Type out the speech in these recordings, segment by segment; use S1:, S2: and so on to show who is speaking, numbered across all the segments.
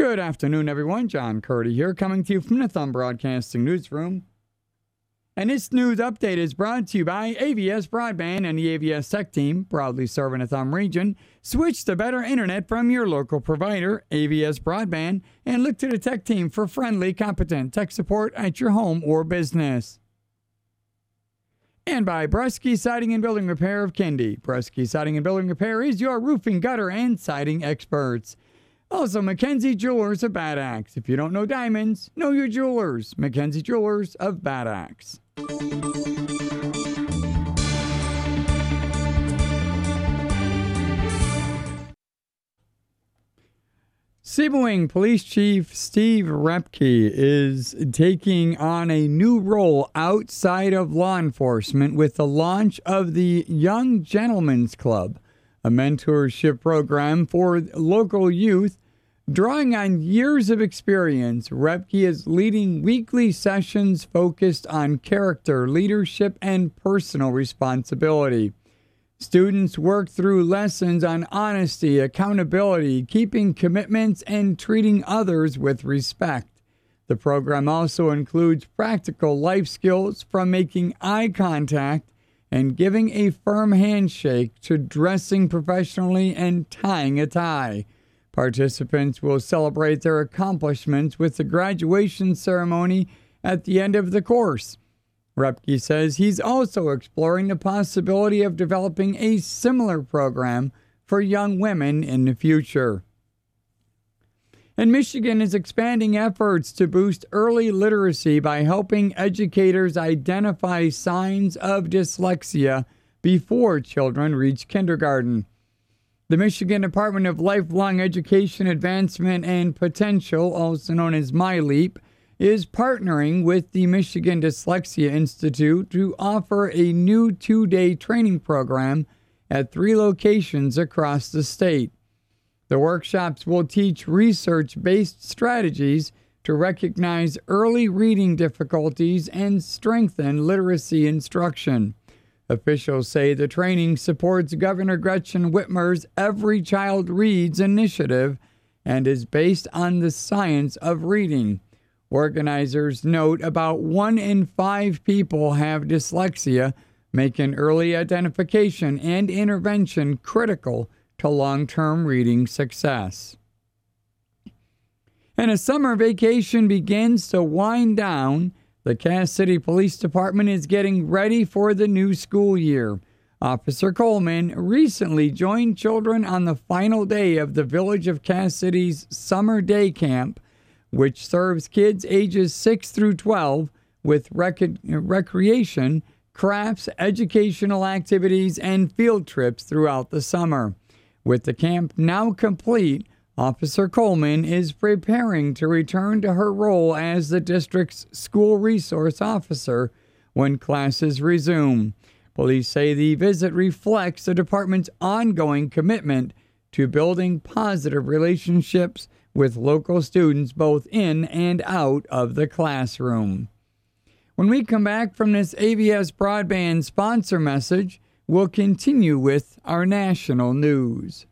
S1: Good afternoon, everyone. John Curdy here, coming to you from the Thumb Broadcasting Newsroom. And this news update is brought to you by AVS Broadband and the AVS Tech Team, proudly serving the Thumb region. Switch to better internet from your local provider, AVS Broadband, and look to the Tech Team for friendly, competent tech support at your home or business. And by Bresky Siding and Building Repair of Kendi. Bresky Siding and Building Repair is your roofing, gutter, and siding experts. Also, Mackenzie Jewelers of Bad Axe. If you don't know diamonds, know your jewelers. Mackenzie Jewelers of Bad Axe. Sebewaing Police Chief Steve Repke is taking on a new role outside of law enforcement with the launch of the Young Gentlemen's Club, a mentorship program for local youth. Drawing on years of experience, Repke is leading weekly sessions focused on character, leadership, and personal responsibility. Students work through lessons on honesty, accountability, keeping commitments, and treating others with respect. The program also includes practical life skills from making eye contact and giving a firm handshake to dressing professionally and tying a tie. Participants will celebrate their accomplishments with the graduation ceremony at the end of the course. Repke says he's also exploring the possibility of developing a similar program for young women in the future. And Michigan is expanding efforts to boost early literacy by helping educators identify signs of dyslexia before children reach kindergarten. The Michigan Department of Lifelong Education Advancement and Potential, also known as MyLeap, is partnering with the Michigan Dyslexia Institute to offer a new 2-day training program at 3 locations across the state. The workshops will teach research-based strategies to recognize early reading difficulties and strengthen literacy instruction. Officials say the training supports Governor Gretchen Whitmer's Every Child Reads initiative and is based on the science of reading. Organizers note about 1 in 5 people have dyslexia, making early identification and intervention critical to long-term reading success. And as summer vacation begins to wind down, the Cass City Police Department is getting ready for the new school year. Officer Coleman recently joined children on the final day of the Village of Cass City's Summer Day Camp, which serves kids ages 6 through 12 with recreation, crafts, educational activities, and field trips throughout the summer. With the camp now complete, Officer Coleman is preparing to return to her role as the district's school resource officer when classes resume. Police say the visit reflects the department's ongoing commitment to building positive relationships with local students both in and out of the classroom. When we come back from this AVS Broadband sponsor message, we'll continue with our national news.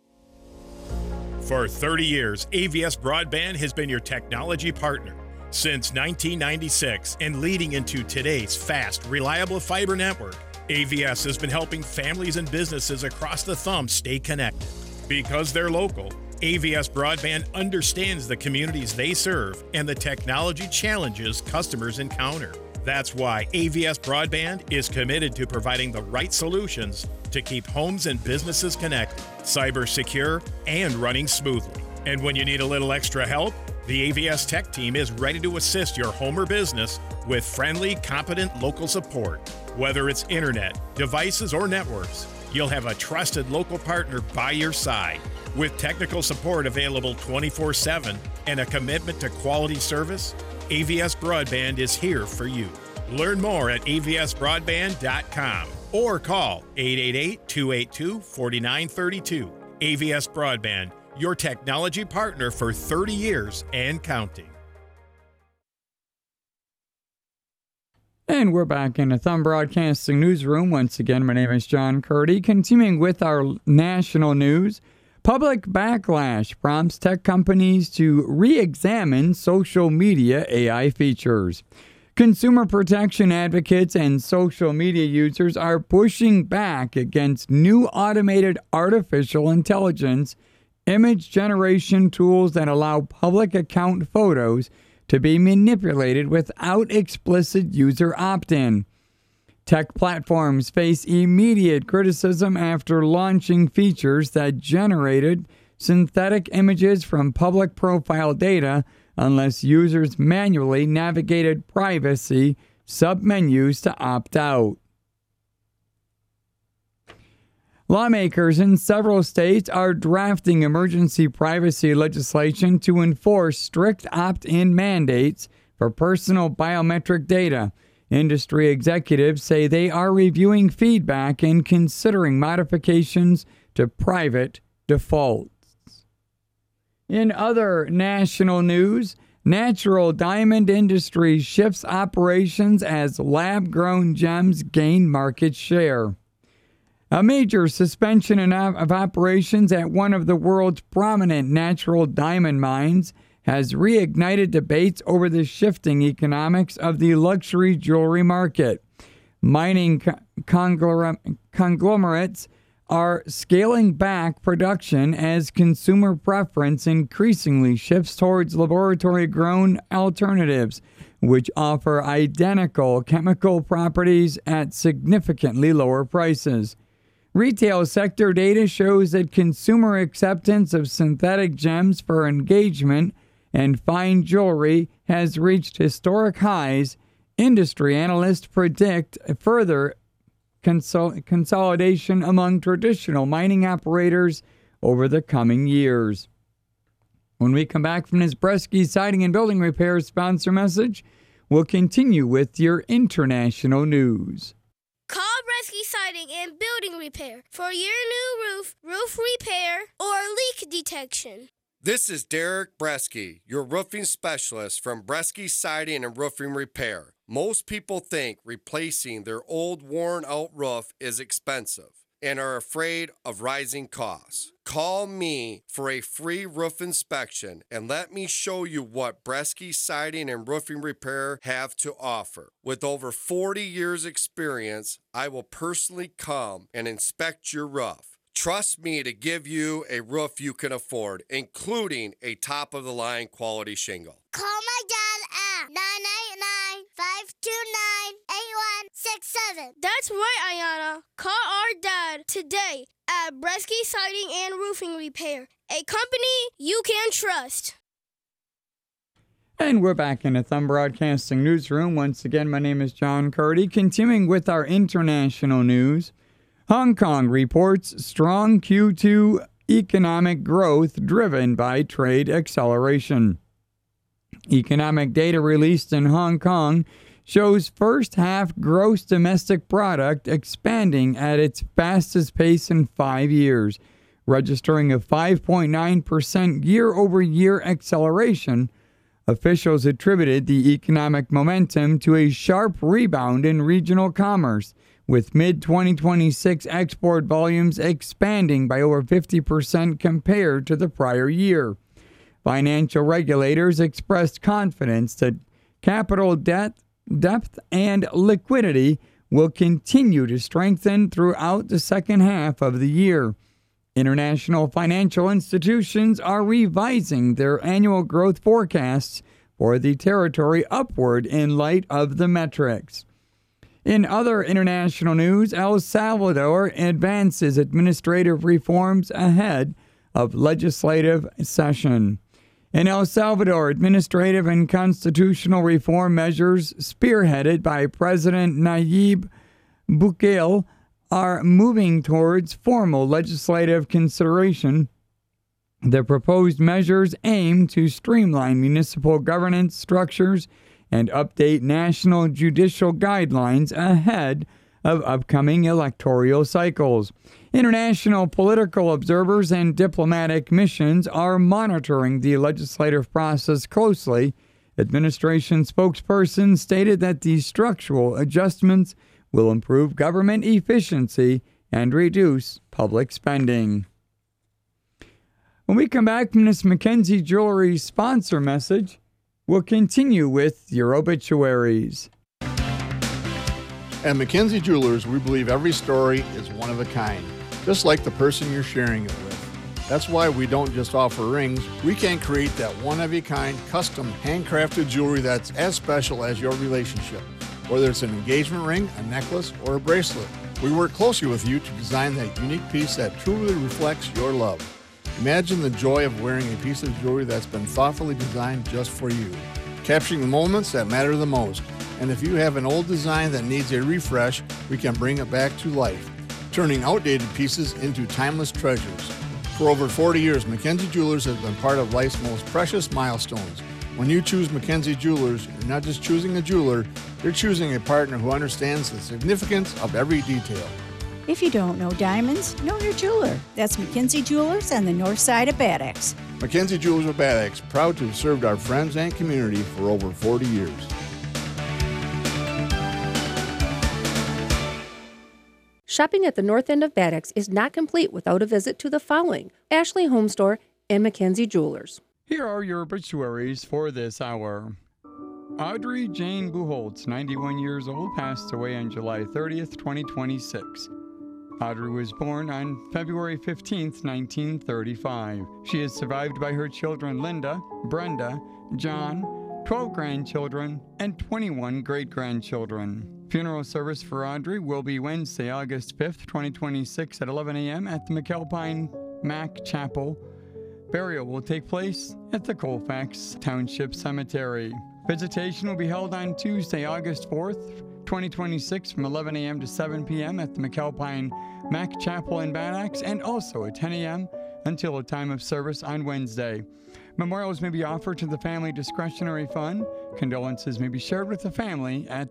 S2: For 30 years, AVS Broadband has been your technology partner. Since 1996 and leading into today's fast, reliable fiber network, AVS has been helping families and businesses across the Thumb stay connected. Because they're local, AVS Broadband understands the communities they serve and the technology challenges customers encounter. That's why AVS Broadband is committed to providing the right solutions to keep homes and businesses connected, cyber secure, and running smoothly. And when you need a little extra help, the AVS Tech Team is ready to assist your home or business with friendly, competent local support. Whether it's internet, devices, or networks, you'll have a trusted local partner by your side. With technical support available 24/7 and a commitment to quality service, AVS Broadband is here for you. Learn more at avsbroadband.com or call 888-282-4932. AVS Broadband, your technology partner for 30 years and counting.
S1: And we're back in the Thumb Broadcasting Newsroom. Once again, my name is John Curdy. Continuing with our national news, Public backlash prompts tech companies to re-examine social media AI features. Consumer protection advocates and social media users are pushing back against new automated artificial intelligence image generation tools that allow public account photos to be manipulated without explicit user opt-in. Tech platforms face immediate criticism after launching features that generated synthetic images from public profile data unless users manually navigated privacy submenus to opt out. Lawmakers in several states are drafting emergency privacy legislation to enforce strict opt-in mandates for personal biometric data. Industry executives say they are reviewing feedback and considering modifications to private defaults. In other national news, Natural Diamond Industries shifts operations as lab-grown gems gain market share. A major suspension of operations at one of the world's prominent natural diamond mines has reignited debates over the shifting economics of the luxury jewelry market. Mining conglomerates are scaling back production as consumer preference increasingly shifts towards laboratory-grown alternatives, which offer identical chemical properties at significantly lower prices. Retail sector data shows that consumer acceptance of synthetic gems for engagement and fine jewelry has reached historic highs. Industry analysts predict further consolidation among traditional mining operators over the coming years. When we come back from this Bresky Siding and Building Repair sponsor message, we'll continue with your international news.
S3: Call Bresky Siding and Building Repair for your new roof repair, or leak detection.
S4: This is Derek Bresky, your roofing specialist from Bresky Siding and Roofing Repair. Most people think replacing their old worn-out roof is expensive and are afraid of rising costs. Call me for a free roof inspection and let me show you what Bresky Siding and Roofing Repair have to offer. With over 40 years experience, I will personally come and inspect your roof. Trust me to give you a roof you can afford, including a top-of-the-line quality shingle.
S3: Call my dad at 989-529-8167. That's right, Ayana. Call our dad today at Bresky Siding and Roofing Repair, a company you can trust.
S1: And we're back in the Thumb Broadcasting newsroom. Once again, my name is John Curdy. Continuing with our international news, Hong Kong reports strong Q2 economic growth driven by trade acceleration. Economic data released in Hong Kong shows first half gross domestic product expanding at its fastest pace in 5 years, registering a 5.9% year-over-year acceleration. Officials attributed the economic momentum to a sharp rebound in regional commerce, with mid-2026 export volumes expanding by over 50% compared to the prior year. Financial regulators expressed confidence that capital depth and liquidity will continue to strengthen throughout the second half of the year. International financial institutions are revising their annual growth forecasts for the territory upward in light of the metrics. In other international news, El Salvador advances administrative reforms ahead of legislative session. In El Salvador, administrative and constitutional reform measures spearheaded by President Nayib Bukele are moving towards formal legislative consideration. The proposed measures aim to streamline municipal governance structures and update national judicial guidelines ahead of upcoming electoral cycles. International political observers and diplomatic missions are monitoring the legislative process closely. Administration spokesperson stated that these structural adjustments will improve government efficiency and reduce public spending. When we come back from this Mackenzie Jewelry sponsor message, we'll continue with your obituaries.
S5: At Mackenzie Jewelers, we believe every story is one of a kind, just like the person you're sharing it with. That's why we don't just offer rings. We can create that one-of-a-kind, custom, handcrafted jewelry that's as special as your relationship. Whether it's an engagement ring, a necklace, or a bracelet, we work closely with you to design that unique piece that truly reflects your love. Imagine the joy of wearing a piece of jewelry that's been thoughtfully designed just for you, capturing the moments that matter the most. And if you have an old design that needs a refresh, we can bring it back to life, turning outdated pieces into timeless treasures. For over 40 years, Mackenzie Jewelers has been part of life's most precious milestones. When you choose Mackenzie Jewelers, you're not just choosing a jeweler, you're choosing a partner who understands the significance of every detail.
S6: If you don't know diamonds, know your jeweler. That's Mackenzie Jewelers on the north side of Bad Axe.
S5: Mackenzie Jewelers of Bad Axe, proud to have served our friends and community for over 40 years.
S7: Shopping at the north end of Bad Axe is not complete without a visit to the following: Ashley Home Store and Mackenzie Jewelers.
S1: Here are your obituaries for this hour. Audrey Jane Buchholz, 91 years old, passed away on July 30th, 2026. Audrey was born on February 15th, 1935. She is survived by her children Linda, Brenda, John, 12 grandchildren, and 21 great-grandchildren. Funeral service for Audrey will be Wednesday, August 5th, 2026 at 11 a.m. at the McAlpine Mac Chapel. Burial will take place at the Colfax Township Cemetery. Visitation will be held on Tuesday, August 4th, 2026 from 11 a.m. to 7 p.m. at the McAlpine Mac Chapel in Bad Axe, and also at 10 a.m. until a time of service on Wednesday. Memorials may be offered to the Family Discretionary Fund. Condolences may be shared with the family at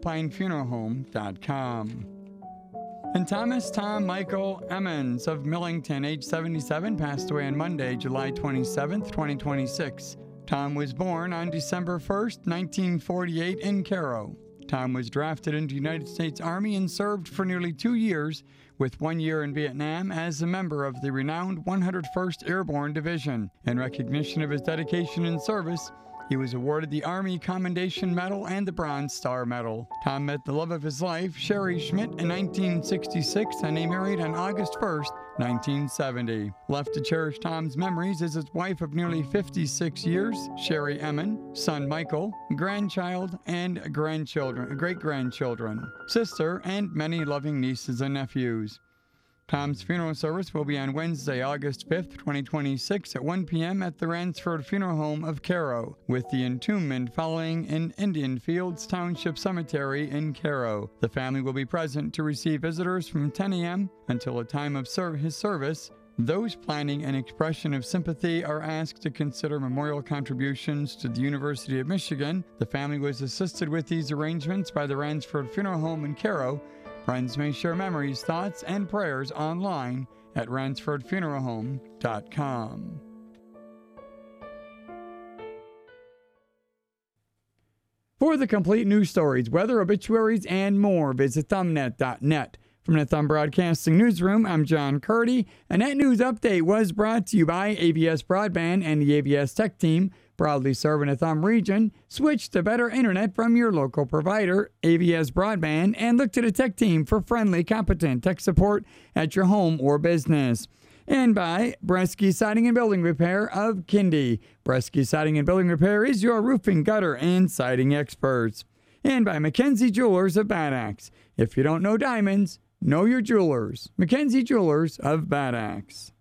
S1: McAlpineFuneralHome.com. And Thomas Tom Michael Emmons of Millington, age 77, passed away on Monday, July 27th, 2026. Tom was born on December 1st, 1948 in Cairo. Tom was drafted into the United States Army and served for nearly 2 years, with 1 year in Vietnam as a member of the renowned 101st Airborne Division. In recognition of his dedication and service, he was awarded the Army Commendation Medal and the Bronze Star Medal. Tom met the love of his life, Sherry Schmidt, in 1966, and they married on August 1st, 1970. Left to cherish Tom's memories is his wife of nearly 56 years, Sherry Emmon, son Michael, grandchild and great-grandchildren, sister, and many loving nieces and nephews. Tom's funeral service will be on Wednesday, August 5th, 2026 at 1 p.m. at the Ransford Funeral Home of Cairo, with the entombment following in Indian Fields Township Cemetery in Cairo. The family will be present to receive visitors from 10 a.m. until a time of his service. Those planning an expression of sympathy are asked to consider memorial contributions to the University of Michigan. The family was assisted with these arrangements by the Ransford Funeral Home in Cairo. Friends may share memories, thoughts, and prayers online at RansfordFuneralHome.com. For the complete news stories, weather, obituaries, and more, visit thumbnet.net. From the Thumb Broadcasting Newsroom, I'm John Curdy, and that news update was brought to you by AVS Broadband and the AVS Tech Team, proudly serving the Thumb region. Switch to better internet from your local provider, AVS Broadband, and look to the Tech Team for friendly, competent tech support at your home or business. And by Bresky Siding and Building Repair of Kindy. Bresky Siding and Building Repair is your roofing, gutter, and siding experts. And by Mackenzie Jewelers of Bad Axe. If you don't know diamonds, know your jewelers. Mackenzie Jewelers of Bad Axe.